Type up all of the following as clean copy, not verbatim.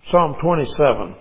Psalm 27.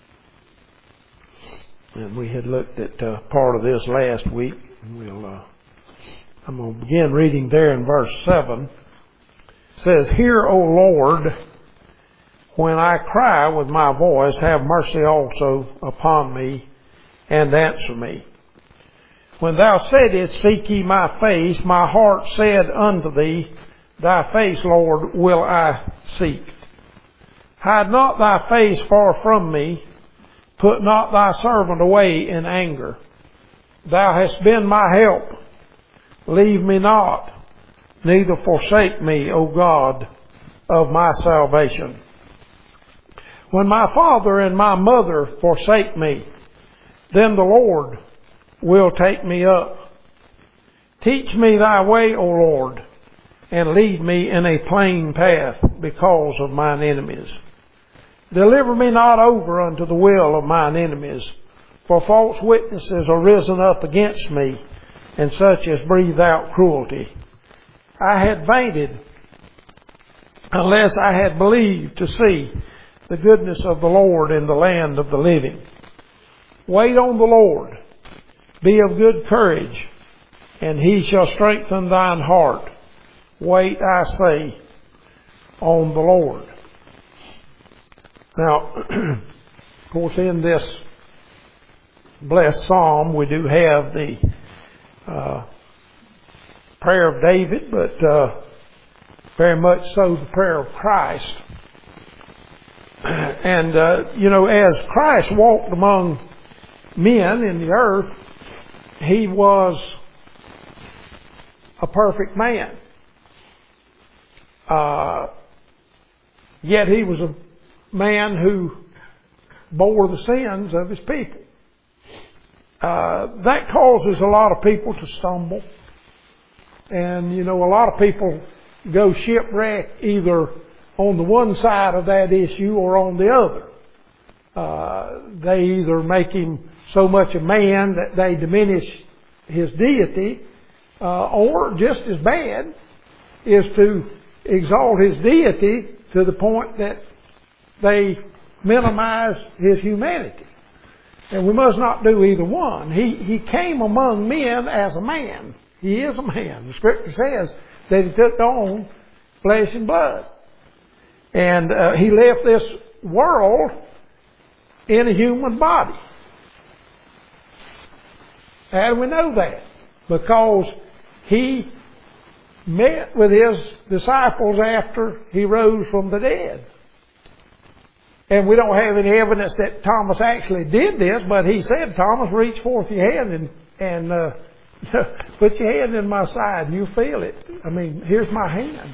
And we had looked at part of this last week. I'm going to begin reading there in verse 7. It says, "Hear, O Lord, when I cry with my voice, have mercy also upon me, and answer me. When thou saidest, seek ye my face, my heart said unto thee, thy face, Lord, will I seek. Hide not thy face far from me, put not thy servant away in anger. Thou hast been my help, leave me not, neither forsake me, O God of my salvation. When my father and my mother forsake me, then the Lord will take me up. Teach me thy way, O Lord, and lead me in a plain path because of mine enemies. Deliver me not over unto the will of mine enemies, for false witnesses are risen up against me, and such as breathe out cruelty. I had fainted unless I had believed to see the goodness of the Lord in the land of the living. Wait on the Lord, be of good courage, and he shall strengthen thine heart. Wait, I say, on the Lord." Now, of course, in this blessed psalm, we do have the prayer of David, but very much so the prayer of Christ. And, as Christ walked among men in the earth, he was a perfect man. Yet he was a man who bore the sins of his people. That causes a lot of people to stumble. And, a lot of people go shipwreck either on the one side of that issue or on the other. They either make him so much a man that they diminish his deity, or just as bad is to exalt his deity to the point that they minimize his humanity. And we must not do either one. He came among men as a man. He is a man. The Scripture says that he took on flesh and blood. And he left this world in a human body. How do we know that? Because he met with his disciples after he rose from the dead. And we don't have any evidence that Thomas actually did this, but he said, "Thomas, reach forth your hand and put your hand in my side. You feel it. Here's my hand."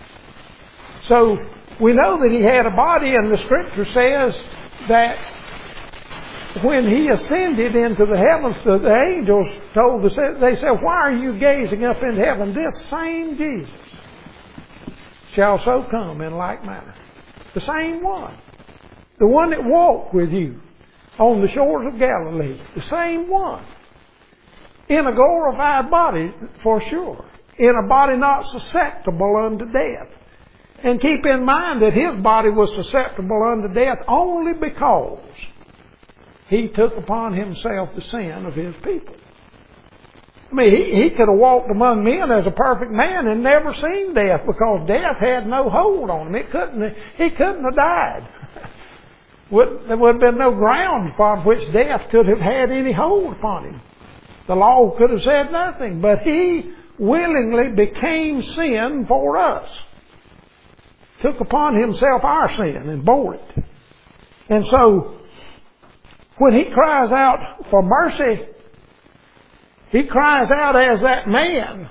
So we know that he had a body, and the Scripture says that when he ascended into the heavens, the angels told they said, "Why are you gazing up into heaven? This same Jesus shall so come in like manner." The same one. The one that walked with you on the shores of Galilee. The same one. In a glorified body, for sure. In a body not susceptible unto death. And keep in mind that his body was susceptible unto death only because he took upon himself the sin of his people. He could have walked among men as a perfect man and never seen death, because death had no hold on him. He couldn't have died. There would have been no ground upon which death could have had any hold upon him. The law could have said nothing, but he willingly became sin for us. Took upon himself our sin and bore it. And so, when he cries out for mercy, he cries out as that man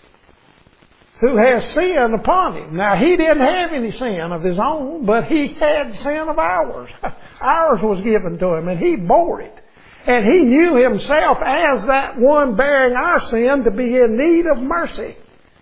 who has sin upon him. Now, he didn't have any sin of his own, but he had sin of ours. Ours was given to him, and he bore it. And he knew himself as that one bearing our sin to be in need of mercy.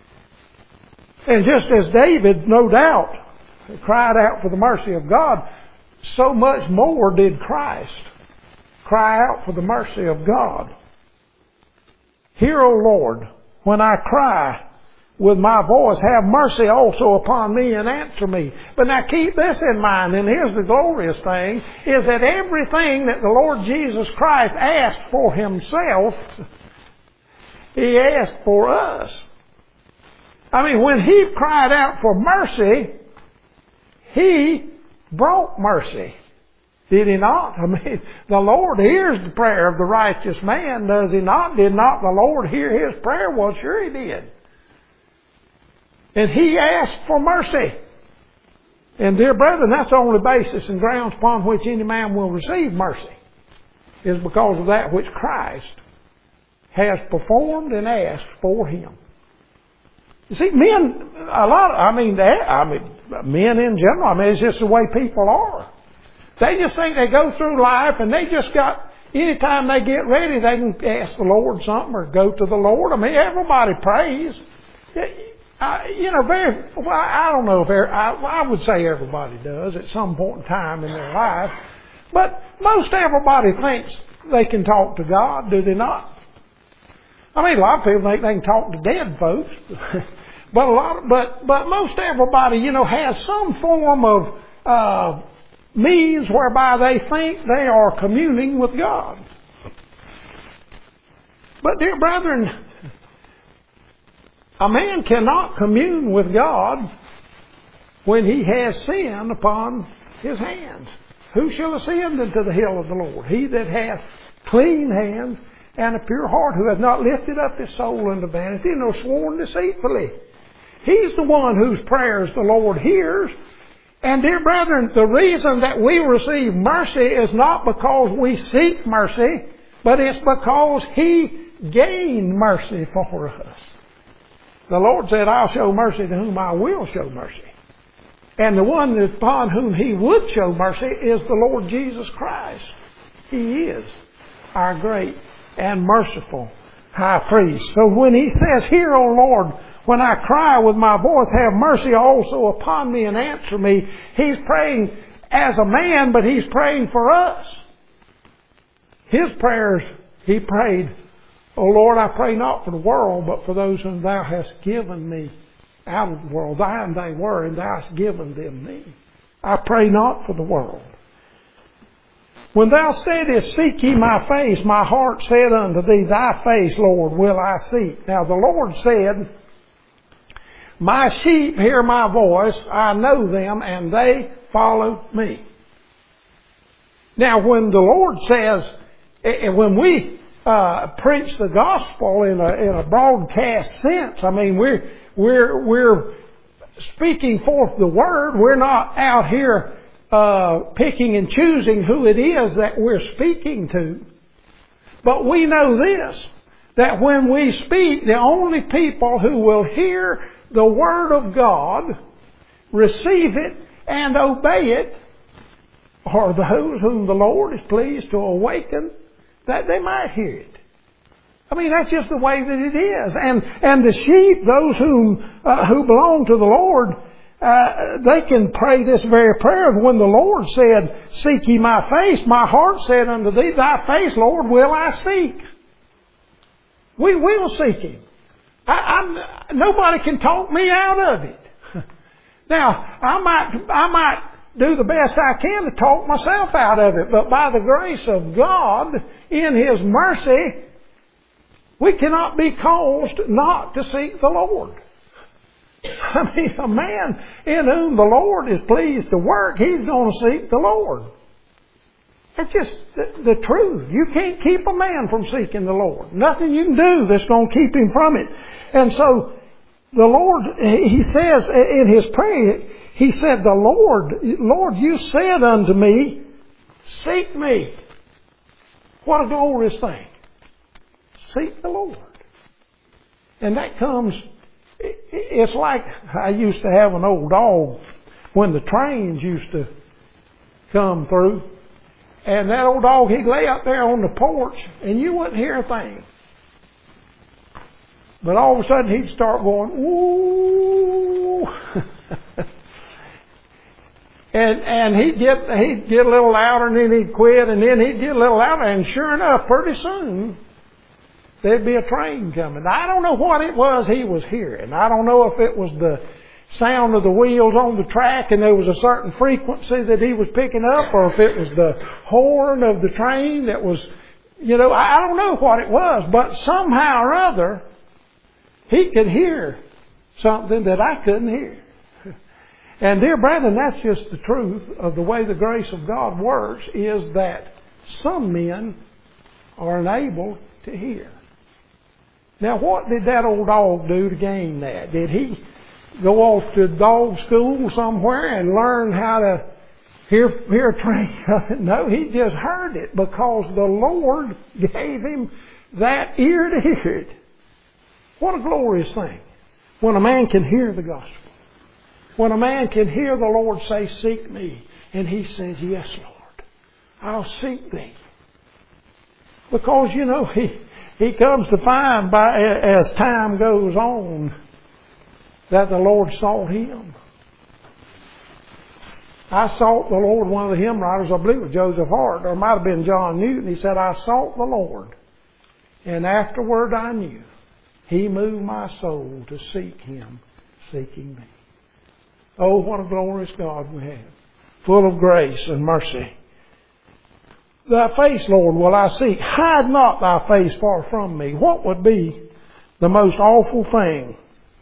And just as David, no doubt, cried out for the mercy of God, so much more did Christ cry out for the mercy of God. "Hear, O Lord, when I cry with my voice, have mercy also upon me and answer me. But now keep this in mind, and here's the glorious thing, is that everything that the Lord Jesus Christ asked for Himself, He asked for us. I mean, when He cried out for mercy, He brought mercy. Did He not? I mean, the Lord hears the prayer of the righteous man, does He not? Did not the Lord hear his prayer? Well, sure He did. And He asked for mercy. And dear brethren, that's the only basis and grounds upon which any man will receive mercy, is because of that which Christ has performed and asked for him. You see, men, men in general, it's just the way people are. They just think they go through life and they just got, anytime they get ready, they can ask the Lord something or go to the Lord. I mean, everybody prays. I don't know if I would say everybody does at some point in time in their life. But most everybody thinks they can talk to God, do they not? I mean, a lot of people think they can talk to dead folks. But most everybody, has some form of means whereby they think they are communing with God. But dear brethren, a man cannot commune with God when he has sin upon his hands. Who shall ascend into the hill of the Lord? He that hath clean hands and a pure heart, who hath not lifted up his soul unto vanity, nor sworn deceitfully. He's the one whose prayers the Lord hears. And dear brethren, the reason that we receive mercy is not because we seek mercy, but it's because He gained mercy for us. The Lord said, I'll show mercy to whom I will show mercy. And the one upon whom He would show mercy is the Lord Jesus Christ. He is our great and merciful high priest. So when He says, Hear, O Lord, when I cry with my voice, have mercy also upon me and answer me, He's praying as a man, but He's praying for us. His prayers, He prayed, O Lord, I pray not for the world, but for those whom Thou hast given me out of the world. Thine they were, and Thou hast given them me. I pray not for the world. When Thou saidest, Seek ye my face, my heart said unto Thee, Thy face, Lord, will I seek. Now the Lord said, My sheep hear my voice, I know them, and they follow me. Now when the Lord says, when we preach the gospel in a broadcast sense, I mean, we're speaking forth the word. We're not out here picking and choosing who it is that we're speaking to. But we know this, that when we speak, the only people who will hear the Word of God, receive it, and obey it, are those whom the Lord is pleased to awaken, that they might hear it. I mean, that's just the way that it is. And the sheep, those who belong to the Lord, they can pray this very prayer. When the Lord said, Seek ye my face, my heart said unto Thee, Thy face, Lord, will I seek. We will seek Him. Nobody can talk me out of it. Now, I might do the best I can to talk myself out of it, but by the grace of God, in His mercy, we cannot be caused not to seek the Lord. I mean, a man in whom the Lord is pleased to work, he's going to seek the Lord. That's just the truth. You can't keep a man from seeking the Lord. Nothing you can do that's going to keep him from it. And so, the Lord, He says in His prayer, He said, Lord, you said unto me, Seek me. What a glorious thing. Seek the Lord. And that comes, it's like I used to have an old dog when the trains used to come through. And that old dog, he'd lay up there on the porch and you wouldn't hear a thing. But all of a sudden he'd start going, ooh. and he'd get a little louder and then he'd quit and then he'd get a little louder. And sure enough, pretty soon, there'd be a train coming. I don't know what it was he was hearing. I don't know if it was the sound of the wheels on the track and there was a certain frequency that he was picking up, or if it was the horn of the train that was, I don't know what it was, but somehow or other, he could hear something that I couldn't hear. And dear brethren, that's just the truth of the way the grace of God works, is that some men are unable to hear. Now, what did that old dog do to gain that? Did he go off to dog school somewhere and learn how to hear a train? No, he just heard it because the Lord gave him that ear to hear it. What a glorious thing when a man can hear the gospel. When a man can hear the Lord say, "Seek me," and he says, "Yes, Lord, I'll seek thee." Because, he comes to find as time goes on that the Lord sought him. I sought the Lord, one of the hymn writers, I believe it was Joseph Hart, or it might have been John Newton. He said, "I sought the Lord, and afterward I knew He moved my soul to seek Him, seeking me." Oh, what a glorious God we have, full of grace and mercy. "Thy face, Lord, will I seek. Hide not thy face far from me." What would be the most awful thing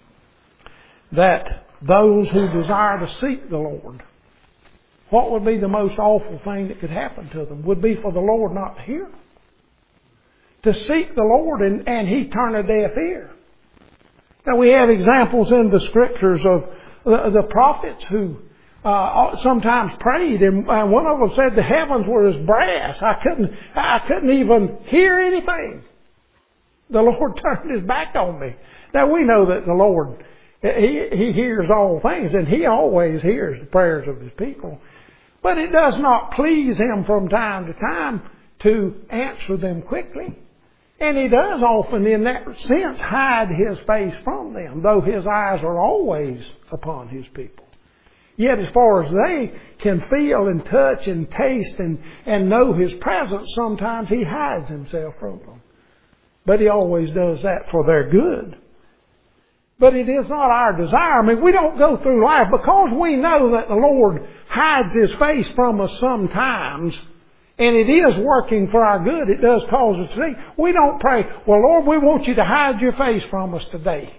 that those who desire to seek the Lord, what would be the most awful thing that could happen to them? Would be for the Lord not to hear. To seek the Lord and He turn a deaf ear. Now we have examples in the Scriptures of the prophets who sometimes prayed, and one of them said the heavens were as brass. I couldn't even hear anything. The Lord turned His back on me. Now we know that the Lord, He hears all things, and He always hears the prayers of His people. But it does not please Him from time to time to answer them quickly. And He does often, in that sense, hide His face from them, though His eyes are always upon His people. Yet as far as they can feel and touch and taste and know His presence, sometimes He hides Himself from them. But He always does that for their good. But it is not our desire. I mean, we don't go through life because we know that the Lord hides His face from us sometimes, and it is working for our good. It does cause us to see. We don't pray, "Well, Lord, we want you to hide your face from us today."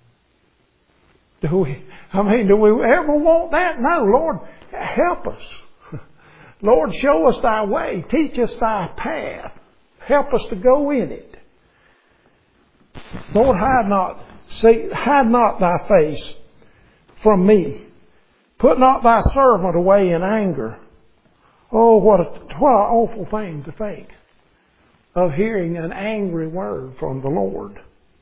Do we ever want that? No, Lord, help us. Lord, show us thy way. Teach us thy path. Help us to go in it. Lord, hide not thy face from me. Put not thy servant away in anger. Oh, what an awful thing to think of, hearing an angry word from the Lord.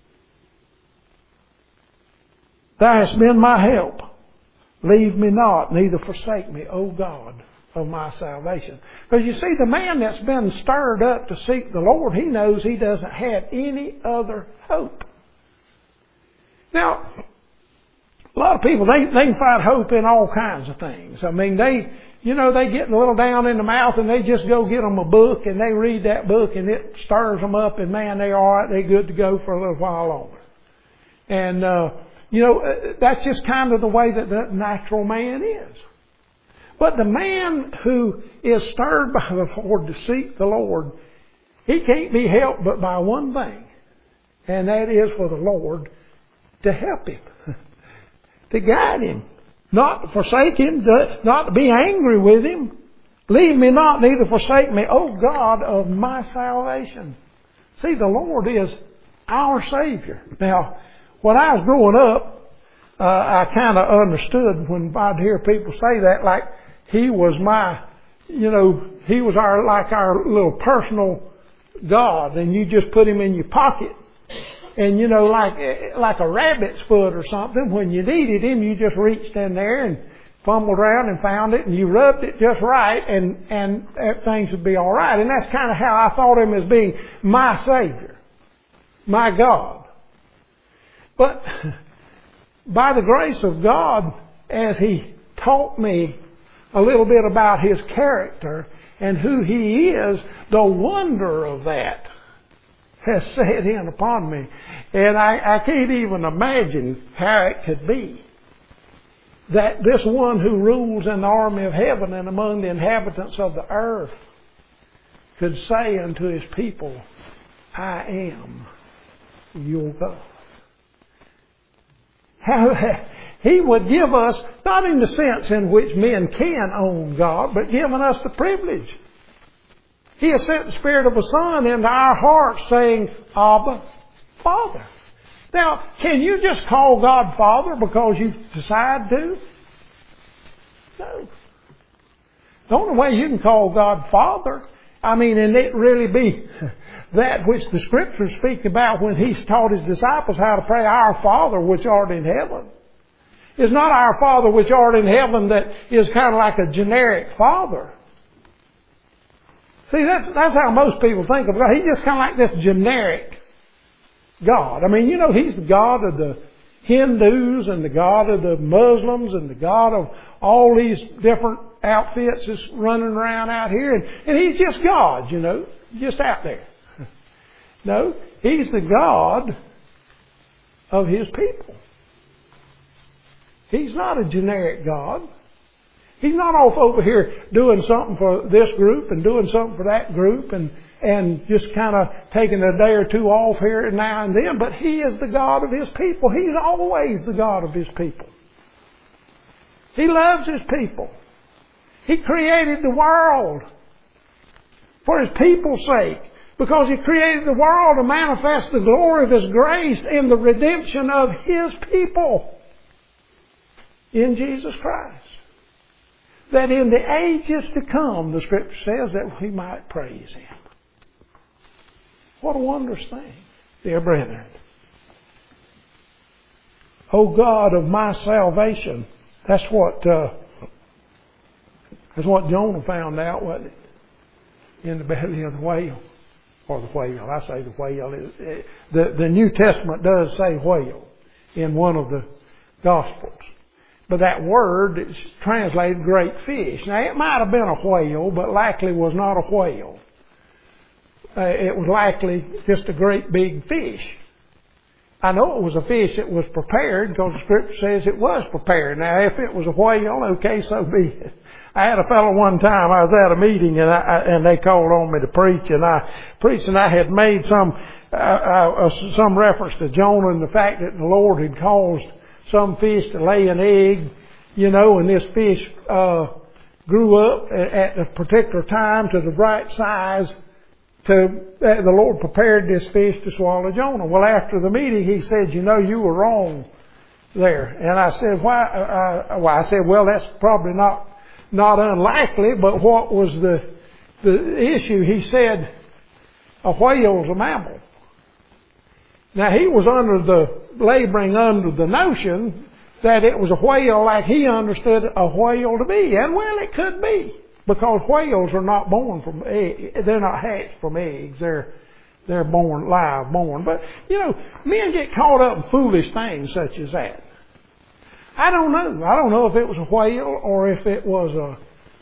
"Thou hast been my help. Leave me not, neither forsake me, O God of my salvation." Because you see, the man that's been stirred up to seek the Lord, he knows he doesn't have any other hope. Now, a lot of people, they can find hope in all kinds of things. I mean, they get a little down in the mouth and they just go get them a book and they read that book and it stirs them up, and man, they're all right. They're good to go for a little while longer. And, that's just kind of the way that the natural man is. But the man who is stirred by the Lord to seek the Lord, he can't be helped but by one thing, and that is for the Lord to help him, to guide him, not to forsake him, not to be angry with him. "Leave me not, neither forsake me, O God of my salvation." See, the Lord is our Savior. Now, when I was growing up, I kind of understood when I'd hear people say that, like He was He was our little personal God, and you just put Him in your pocket. And like a rabbit's foot or something, when you needed Him, you just reached in there and fumbled around and found it, and you rubbed it just right, and things would be all right. And that's kind of how I thought Him, as being my Savior, my God. But by the grace of God, as He taught me a little bit about His character and who He is, the wonder of that has set in upon me. And I can't even imagine how it could be that this one who rules in the army of heaven and among the inhabitants of the earth could say unto His people, I am your God. How He would give us, not in the sense in which men can own God, but giving us the privilege. He has sent the Spirit of a Son into our hearts saying, Abba, Father. Now, can you just call God Father because you decide to? No. The only way you can call God Father, and it really be that which the Scriptures speak about when He's taught His disciples how to pray, Our Father which art in heaven. It's not Our Father which art in heaven that is kind of like a generic Father. See, that's how most people think of God. He's just kind of like this generic God. He's the God of the Hindus and the God of the Muslims and the God of all these different outfits that's running around out here. And He's just God, just out there. No, He's the God of His people. He's not a generic God. He's not off over here doing something for this group and doing something for that group and just kind of taking a day or two off here and now and then. But He is the God of His people. He's always the God of His people. He loves His people. He created the world for His people's sake, because He created the world to manifest the glory of His grace in the redemption of His people in Jesus Christ. That in the ages to come, the Scripture says, that we might praise Him. What a wondrous thing, dear brethren. O God of my salvation. That's what Jonah found out, wasn't it? In the belly of the whale. Or the whale. I say the whale. The New Testament does say whale in one of the Gospels. But that word is translated great fish. Now, it might have been a whale, but likely was not a whale. It was likely just a great big fish. I know it was a fish that was prepared because the Scripture says it was prepared. Now, if it was a whale, okay, so be it. I had a fellow one time, I was at a meeting and they called on me to preach, and I preached, and I had made some reference to Jonah and the fact that the Lord had caused some fish to lay an egg, and this fish grew up at a particular time to the right size. The Lord prepared this fish to swallow Jonah. Well, after the meeting, he said, you were wrong there. And I said, why? I said, well, that's probably not unlikely, but what was the issue? He said, a whale is a mammal. Now, he was laboring under the notion that it was a whale like he understood a whale to be. And well, it could be. Because whales are not born from eggs. They're not hatched from eggs. They're born, live born. But, men get caught up in foolish things such as that. I don't know. I don't know if it was a whale or if it was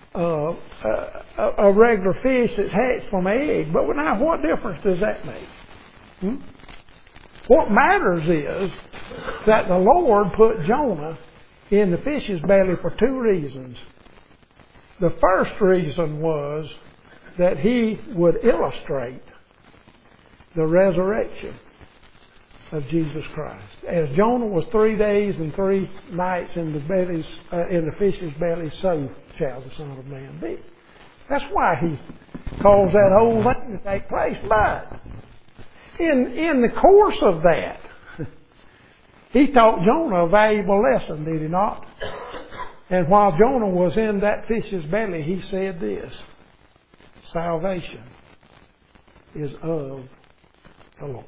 a regular fish that's hatched from an egg. But now, what difference does that make? What matters is that the Lord put Jonah in the fish's belly for two reasons. The first reason was that He would illustrate the resurrection of Jesus Christ. As Jonah was 3 days and 3 nights in the fish's belly, so shall the Son of Man be. That's why He caused that whole thing to take place. But in the course of that, He taught Jonah a valuable lesson, did He not? And while Jonah was in that fish's belly, he said this, salvation is of the Lord.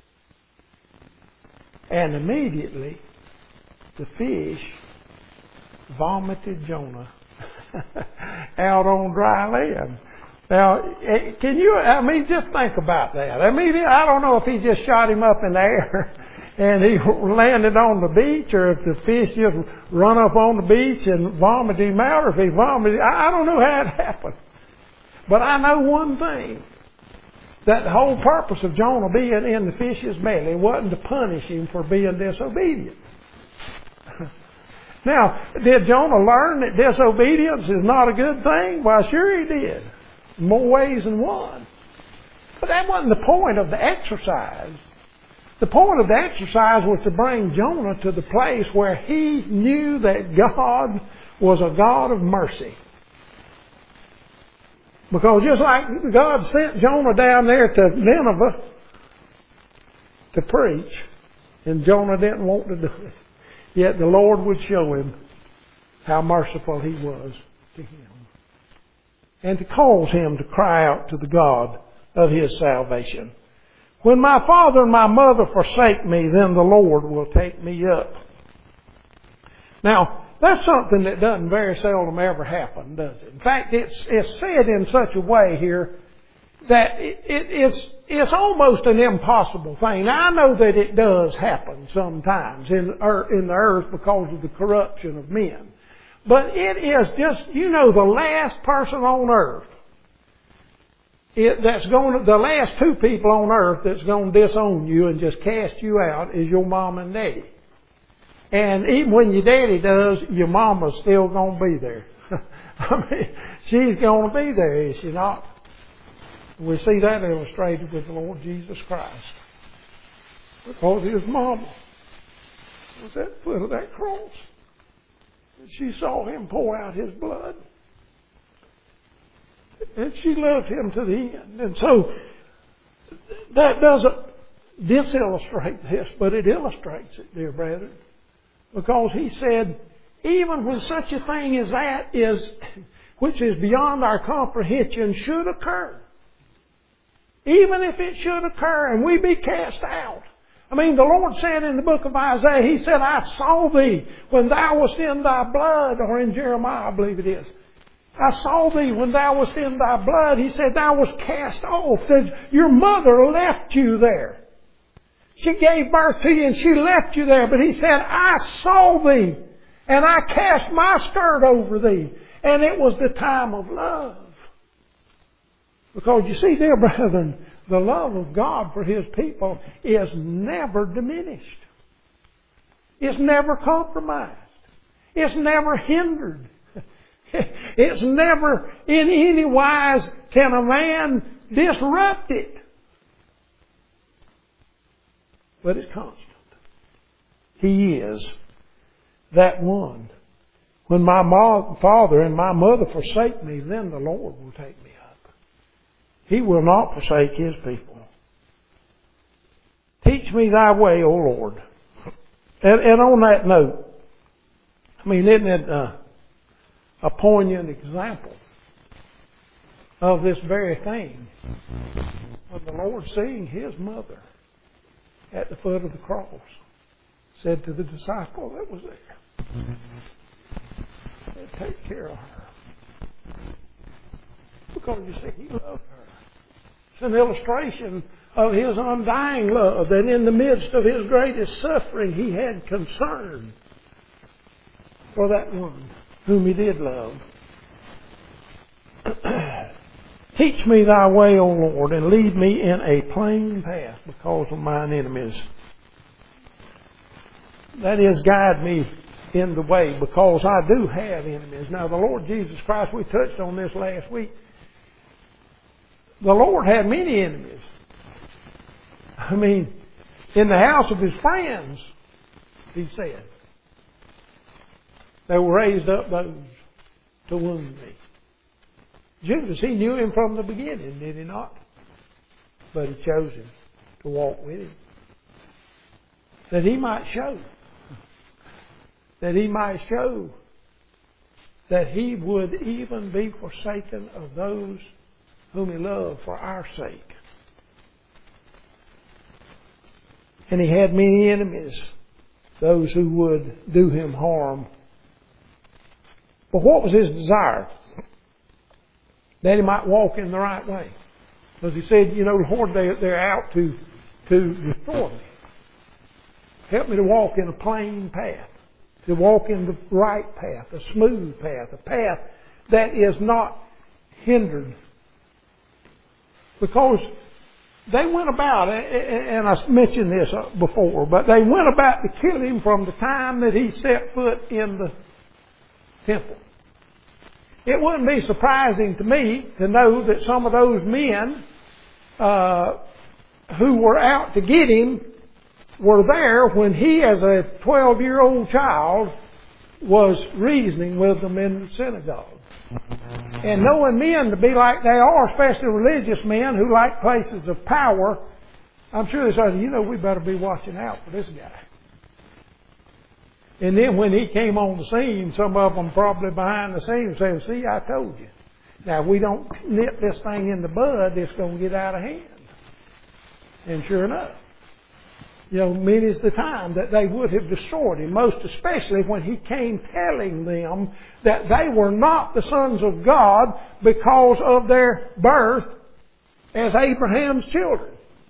And immediately, the fish vomited Jonah out on dry land. Now, can you, just think about that. I don't know if he just shot him up in the air and he landed on the beach, or if the fish just run up on the beach and vomited him out, or if he vomited. I don't know how it happened. But I know one thing. that the whole purpose of Jonah being in the fish's belly wasn't to punish him for being disobedient. Now, did Jonah learn that disobedience is not a good thing? Well, sure he did. In more ways than one. But that wasn't the point of the exercise. The point of the exercise was to bring Jonah to the place where he knew that God was a God of mercy. Because just like God sent Jonah down there to Nineveh to preach, and Jonah didn't want to do it, yet the Lord would show him how merciful He was to him, and to cause him to cry out to the God of his salvation. When my father and my mother forsake me, then the Lord will take me up. Now, that's something that doesn't very seldom ever happen, does it? In fact, it's said in such a way here that it's almost an impossible thing. Now, I know that it does happen sometimes in the earth because of the corruption of men. But it is just, the last person on earth the last two people on earth that's going to disown you and just cast you out is your mom and daddy. And even when your daddy does, your mama's still going to be there. I mean, she's going to be there, is she not? We see that illustrated with the Lord Jesus Christ. Because His mama was at the foot of that cross. And she saw Him pour out His blood. And she loved Him to the end. And so, that doesn't disillustrate this, but it illustrates it, dear brethren. Because He said, even when such a thing as that which is beyond our comprehension, should occur. Even if it should occur and we be cast out. I mean, the Lord said in the book of Isaiah, He said, I saw thee when thou wast in thy blood, or in Jeremiah, I believe it is. I saw thee when thou wast in thy blood. He said, thou wast cast off. Said, your mother left you there. She gave birth to you and she left you there. But He said, I saw thee and I cast my skirt over thee. And it was the time of love. Because you see, dear brethren, the love of God for His people is never diminished. It's never compromised. It's never hindered. It's never in any wise can a man disrupt it. But it's constant. He is that one. When my father and my mother forsake me, then the Lord will take me up. He will not forsake His people. Teach me thy way, O Lord. And on that note, I mean, isn't it a poignant example of this very thing? When the Lord, seeing His mother at the foot of the cross, said to the disciple that was there, take care of her. Because you see, He loved her. It's an illustration of His undying love, that in the midst of His greatest suffering, He had concern for that one whom He did love. Teach me thy way, O Lord, and lead me in a plain path because of mine enemies. That is, guide me in the way, because I do have enemies. Now, the Lord Jesus Christ, we touched on this last week. The Lord had many enemies. I mean, in the house of His friends, He said, they were raised up those to wound me. Judas, he knew Him from the beginning, did he not? But He chose him to walk with Him. That He might show. That He might show that He would even be forsaken of those whom He loved for our sake. And He had many enemies, those who would do Him harm. But what was His desire? That He might walk in the right way. Because He said, Lord, they're out to destroy me. Help me to walk in a plain path. To walk in the right path, a smooth path, a path that is not hindered. Because they went about, and I mentioned this before, but they went about to kill him from the time that he set foot in the temple. It wouldn't be surprising to me to know that some of those men who were out to get him were there when he, as a 12-year-old child, was reasoning with them in the synagogue. And knowing men to be like they are, especially religious men who like places of power, I'm sure they said, we better be watching out for this guy. And then when he came on the scene, some of them probably behind the scenes said, see, I told you. Now, if we don't nip this thing in the bud, it's going to get out of hand. And sure enough, many's the time that they would have destroyed him, most especially when he came telling them that they were not the sons of God because of their birth as Abraham's children.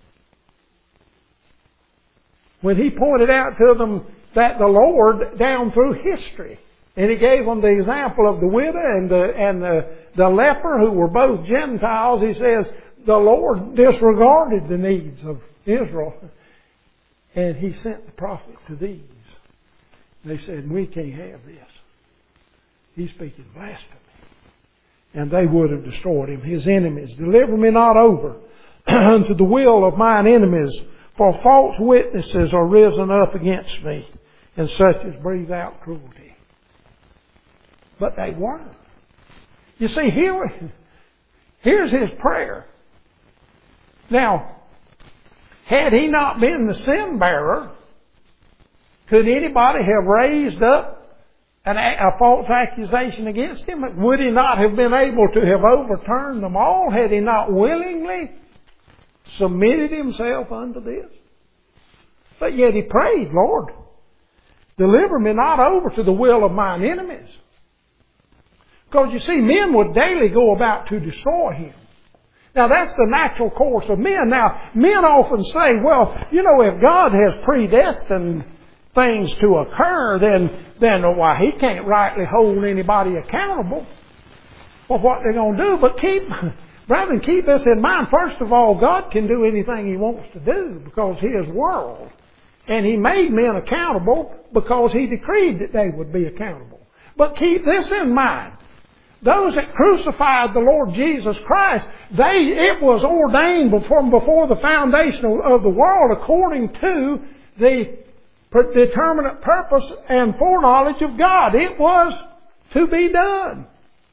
When he pointed out to them that the Lord, down through history, and he gave them the example of the widow and the leper, who were both Gentiles, he says, the Lord disregarded the needs of Israel. And he sent the prophet to these. They said, we can't have this. He's speaking blasphemy. And they would have destroyed him, his enemies. Deliver me not over unto the will of mine enemies, for false witnesses are risen up against me, and such as breathe out cruelty. But they weren't. You see, here's his prayer. Now, had he not been the sin bearer, could anybody have raised up a false accusation against him? Would he not have been able to have overturned them all had he not willingly submitted himself unto this? But yet he prayed, Lord, deliver me not over to the will of mine enemies. Because you see, men would daily go about to destroy him. Now that's the natural course of men. Now, men often say, well, if God has predestined things to occur, then why, he can't rightly hold anybody accountable for what they're going to do. But brethren, keep this in mind. First of all, God can do anything he wants to do because his world. And he made men accountable because he decreed that they would be accountable. But keep this in mind. Those that crucified the Lord Jesus Christ, it was ordained before the foundation of the world according to the determinate purpose and foreknowledge of God. It was to be done.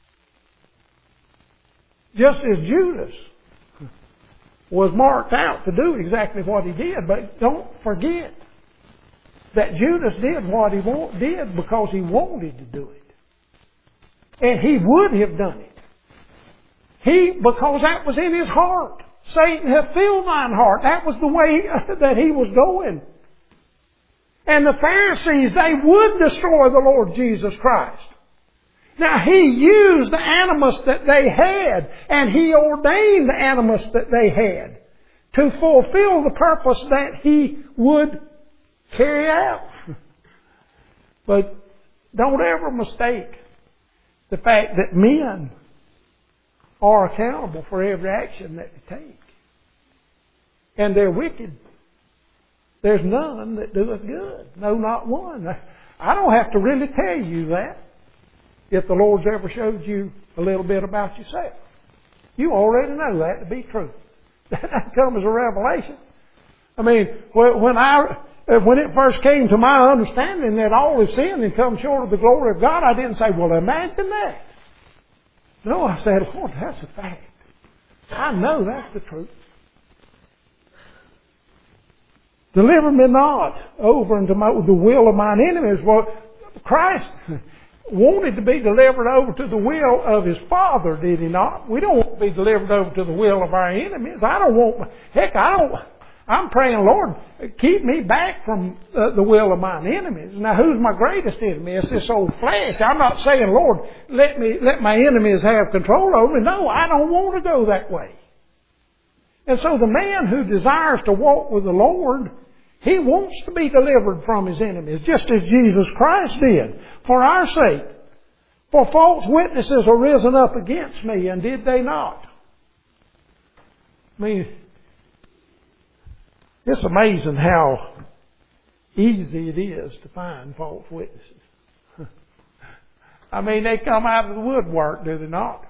Just as Judas was marked out to do exactly what he did. But don't forget that Judas did what he did because he wanted to do it. And he would have done it. Because that was in his heart. Satan hath filled thine heart. That was the way that he was going. And the Pharisees, they would destroy the Lord Jesus Christ. Now he used the animus that they had, and he ordained the animus that they had to fulfill the purpose that he would carry out. But don't ever mistake the fact that men are accountable for every action that they take. And they're wicked. There's none that doeth good. No, not one. I don't have to really tell you that if the Lord's ever showed you a little bit about yourself. You already know that to be true. That comes as a revelation. I mean, when it first came to my understanding that all have sinned and come short of the glory of God, I didn't say, well, imagine that. No, I said, Lord, that's a fact. I know that's the truth. Deliver me not over into the will of mine enemies. Well, Christ wanted to be delivered over to the will of His Father, did He not? We don't want to be delivered over to the will of our enemies. I'm praying, Lord, keep me back from the will of mine enemies. Now, who's my greatest enemy? It's this old flesh. I'm not saying, Lord, let my enemies have control over me. No, I don't want to go that way. And so the man who desires to walk with the Lord, he wants to be delivered from his enemies, just as Jesus Christ did, for our sake. For false witnesses are risen up against me, and did they not? I mean, It's amazing how easy it is to find false witnesses. I mean, they come out of the woodwork, do they not?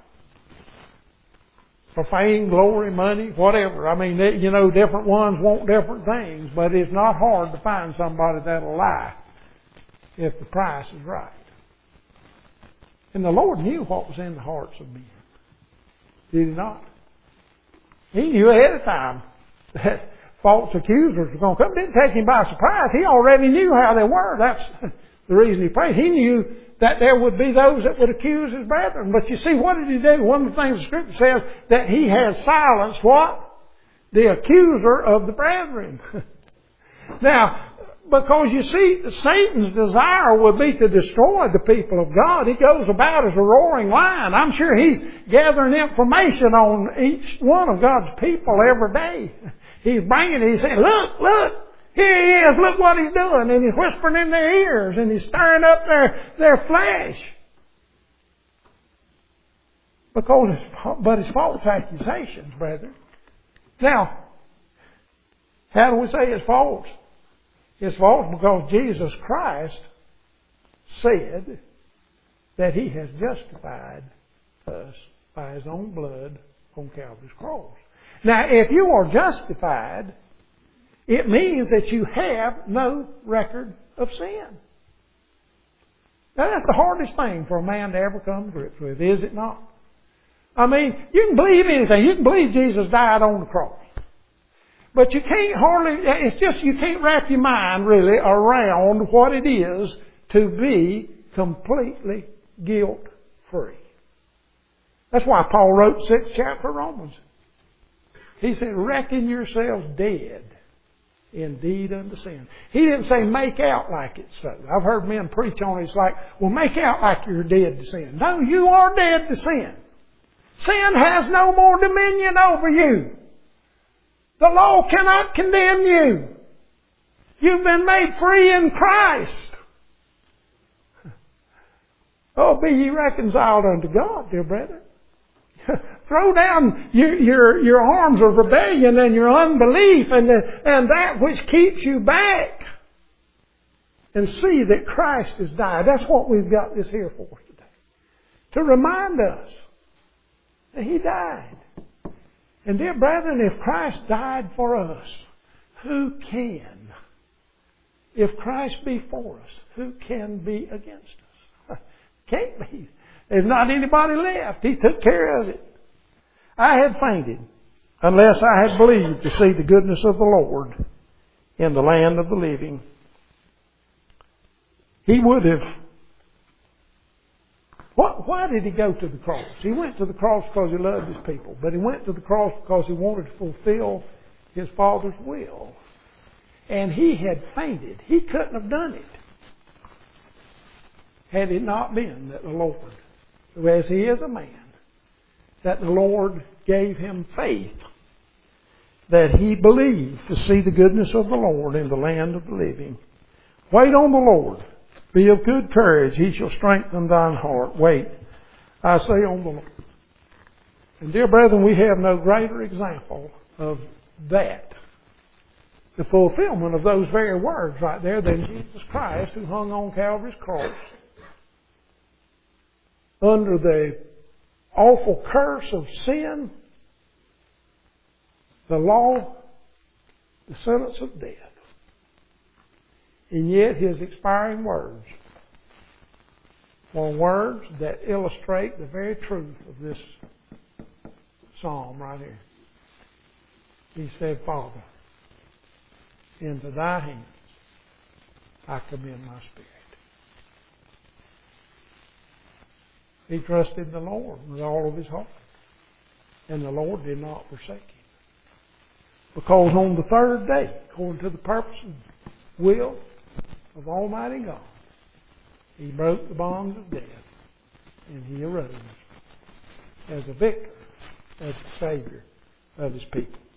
For fame, glory, money, whatever. I mean, different ones want different things, but it's not hard to find somebody that'll lie if the price is right. And the Lord knew what was in the hearts of men. Did He not? He knew ahead of time that false accusers were going to come. It didn't take Him by surprise. He already knew how they were. That's the reason He prayed. He knew that there would be those that would accuse His brethren. But you see, what did He do? One of the things the Scripture says, that He has silenced what? The accuser of the brethren. Now, because you see, Satan's desire would be to destroy the people of God. He goes about as a roaring lion. I'm sure he's gathering information on each one of God's people every day. He's bringing it. He's saying, look, here he is. Look what he's doing. And he's whispering in their ears and he's stirring up their flesh. But it's false accusations, brethren. Now, how do we say it's false? It's false because Jesus Christ said that He has justified us by His own blood on Calvary's cross. Now, if you are justified, it means that you have no record of sin. Now, that's the hardest thing for a man to ever come to grips with, is it not? I mean, you can believe anything. You can believe Jesus died on the cross. But you can't wrap your mind really around what it is to be completely guilt-free. That's why Paul wrote 6th chapter of Romans. He said, reckon yourselves dead indeed unto sin. He didn't say make out like it's so. I've heard men preach on it. It's like, well, make out like you're dead to sin. No, you are dead to sin. Sin has no more dominion over you. The law cannot condemn you. You've been made free in Christ. Oh, be ye reconciled unto God, dear brethren. Throw down your arms of rebellion and your unbelief and that which keeps you back. And see that Christ has died. That's what we've got this here for today. To remind us that He died. And dear brethren, if Christ died for us, who can? If Christ be for us, who can be against us? Can't be. There's not anybody left. He took care of it. I had fainted unless I had believed to see the goodness of the Lord in the land of the living. He would have. Why did He go to the cross? He went to the cross because He loved His people. But He went to the cross because He wanted to fulfill His Father's will. And He had fainted. He couldn't have done it had it not been that the Lord, as He is a man, that the Lord gave Him faith, that he believed to see the goodness of the Lord in the land of the living. Wait on the Lord. Be of good courage. He shall strengthen thine heart. Wait, I say on the Lord. And dear brethren, we have no greater example of that, the fulfillment of those very words right there, than Jesus Christ, who hung on Calvary's cross under the awful curse of sin, the law, the sentence of death. And yet His expiring words were words that illustrate the very truth of this psalm right here. He said, Father, into Thy hands I commend my spirit. He trusted the Lord with all of his heart. And the Lord did not forsake him. Because on the third day, according to the purpose and will of Almighty God, He broke the bonds of death and He arose as a victor, as the Savior of His people.